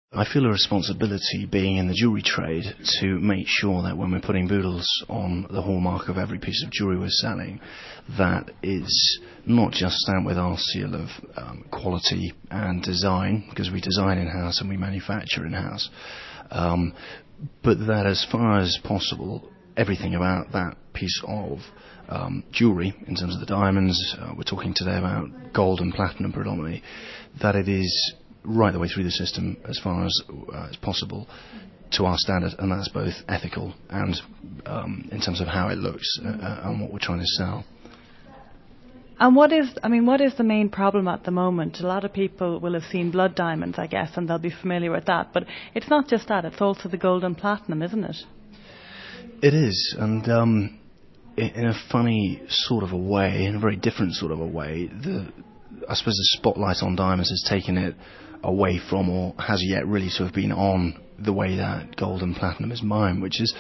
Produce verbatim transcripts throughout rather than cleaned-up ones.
I feel a responsibility, being in the jewellery trade, to make sure that when we're putting boodles on the hallmark of every piece of jewellery we're selling, that it's not just stamped with our seal of um, quality and design, because we design in-house and we manufacture in-house, um, but that as far as possible, everything about that piece of um, jewellery, in terms of the diamonds, uh, we're talking today about gold and platinum predominantly, that it is right the way through the system as far as uh, as possible to our standard, and that's both ethical and um, in terms of how it looks uh, uh, and what we're trying to sell. And what is, I mean, what is the main problem at the moment? A lot of people will have seen blood diamonds, I guess, and they'll be familiar with that. But it's not just that; it's also the gold and platinum, isn't it? It is, and um, in a funny sort of a way, in a very different sort of a way, the I suppose the spotlight on diamonds has taken it away from, or has yet really sort of been on, the way that gold and platinum is mined, which is,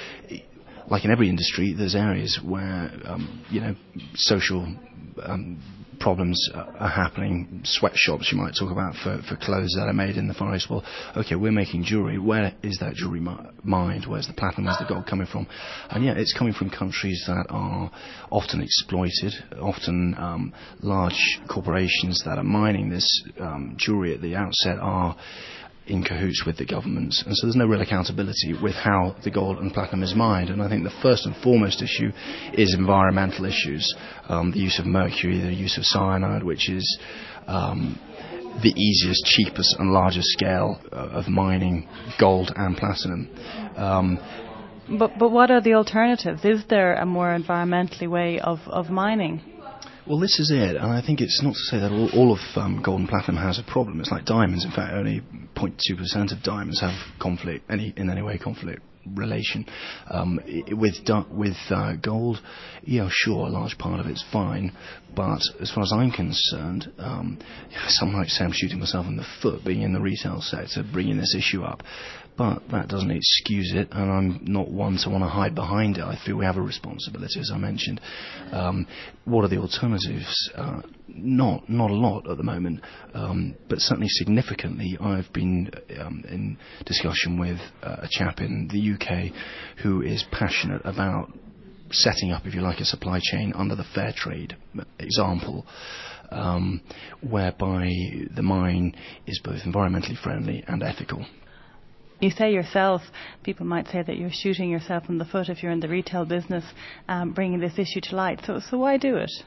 like in every industry, there's areas where, um, you know, social um, problems are happening. Sweatshops, you might talk about, for, for clothes that are made in the Far East. Well, okay, we're making jewellery. Where is that jewellery mi- mined? Where's the platinum? Where's the gold coming from? And yeah, it's coming from countries that are often exploited, often um, large corporations that are mining this um, jewellery at the outset are in cahoots with the governments, and so there's no real accountability with how the gold and platinum is mined. And I think the first and foremost issue is environmental issues, um, the use of mercury, the use of cyanide, which is um, the easiest, cheapest and largest scale of mining gold and platinum. Um, but but what are the alternatives? Is there a more environmentally way of, of mining? Well, this is it, and I think it's not to say that all, all of um, gold and platinum has a problem. It's like diamonds. In fact, only zero point two percent of diamonds have conflict, any in any way conflict relation. Um, i- with du- with uh, gold, yeah, sure, a large part of it's fine, but as far as I'm concerned, um, some might say I'm shooting myself in the foot being in the retail sector, bringing this issue up. But that doesn't excuse it, and I'm not one to want to hide behind it. I feel we have a responsibility, as I mentioned. Um, what are the alternatives? Uh, not not a lot at the moment, um, but certainly significantly. I've been um, in discussion with uh, a chap in the U K who is passionate about setting up, if you like, a supply chain under the fair trade example, um, whereby the mine is both environmentally friendly and ethical. You say yourself, people might say that you're shooting yourself in the foot if you're in the retail business, um, bringing this issue to light. So, so why do it?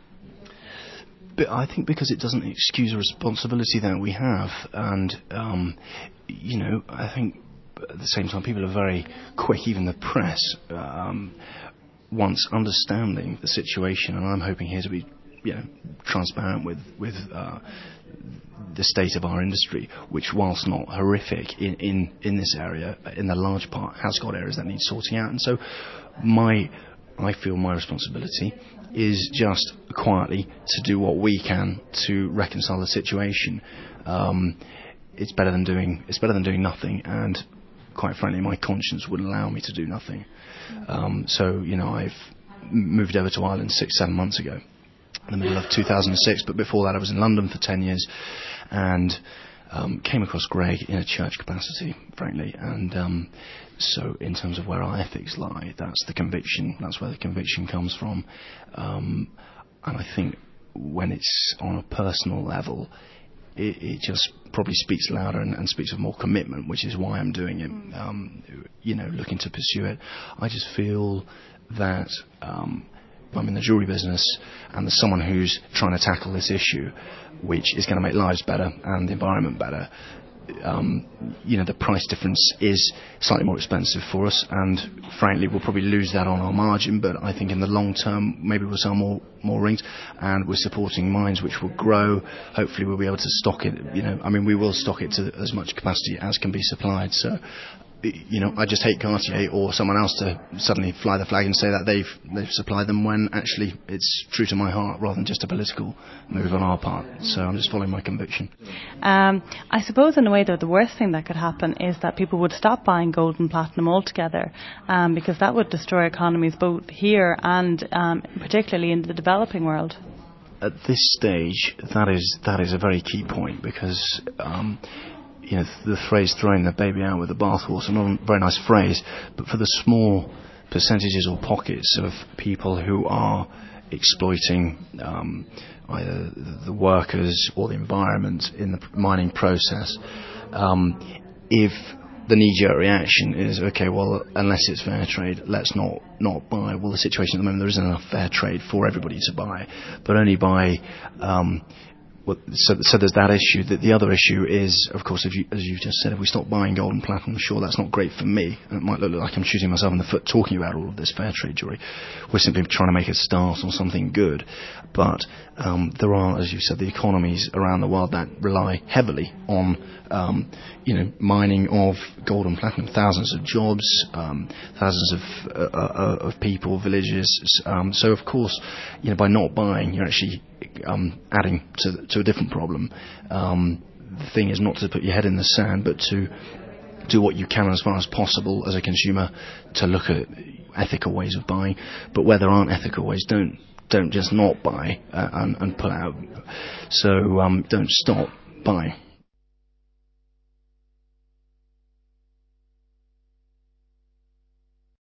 But I think because it doesn't excuse a responsibility that we have, and um, you know, I think at the same time people are very quick, even the press, um, once understanding the situation, and I'm hoping here to be, you know, transparent with with. Uh, the state of our industry, which, whilst not horrific in, in, in this area, in the large part, has got areas that need sorting out. And so my, I feel my responsibility is just quietly to do what we can to reconcile the situation. Um, it's better than doing, it's better than doing nothing, and quite frankly, my conscience wouldn't allow me to do nothing. Um, so, you know, I've moved over to Ireland six, seven months ago, in the middle of two thousand six, but before that I was in London for ten years, and um, came across Greg in a church capacity, frankly, and um, so in terms of where our ethics lie, that's the conviction, that's where the conviction comes from, um, and I think when it's on a personal level, it, it just probably speaks louder and, and speaks of more commitment, which is why I'm doing it, um, you know, looking to pursue it. I just feel that um, I'm in the jewellery business, and there's someone who's trying to tackle this issue, which is going to make lives better and the environment better. Um, you know, the price difference is slightly more expensive for us, and frankly, we'll probably lose that on our margin. But I think in the long term, maybe we'll sell more more rings, and we're supporting mines which will grow. Hopefully, we'll be able to stock it. You know, I mean, we will stock it to as much capacity as can be supplied. So, you know, I just hate Cartier or someone else to suddenly fly the flag and say that they've they've supplied them, when actually it's true to my heart rather than just a political move on our part. So I'm just following my conviction. Um, I suppose in a way, though, the worst thing that could happen is that people would stop buying gold and platinum altogether, um, because that would destroy economies both here and um, particularly in the developing world. At this stage, that is that is a very key point, because um, you know, the phrase throwing the baby out with the bathwater, not a very nice phrase, but for the small percentages or pockets of people who are exploiting um, either the workers or the environment in the mining process, um, if the knee-jerk reaction is, okay, well, unless it's fair trade, let's not, not buy. Well, the situation at the moment, there isn't enough fair trade for everybody to buy, but only by... Um, well, so, so there's that issue. The, the other issue is, of course, if you, as you just said, if we stop buying gold and platinum, sure, that's not great for me. And it might look like I'm shooting myself in the foot talking about all of this fair trade jewelry. We're simply trying to make a start on something good. But um, there are, as you said, the economies around the world that rely heavily on um, you know, mining of gold and platinum. Thousands of jobs, um, thousands of uh, uh, of people, villages. Um, so, of course, you know, by not buying, you're actually um, adding to, to a different problem. Um, the thing is not to put your head in the sand, but to do what you can as far as possible as a consumer to look at ethical ways of buying. But where there aren't ethical ways, don't don't just not buy uh, and, and pull out. So um, don't stop buying.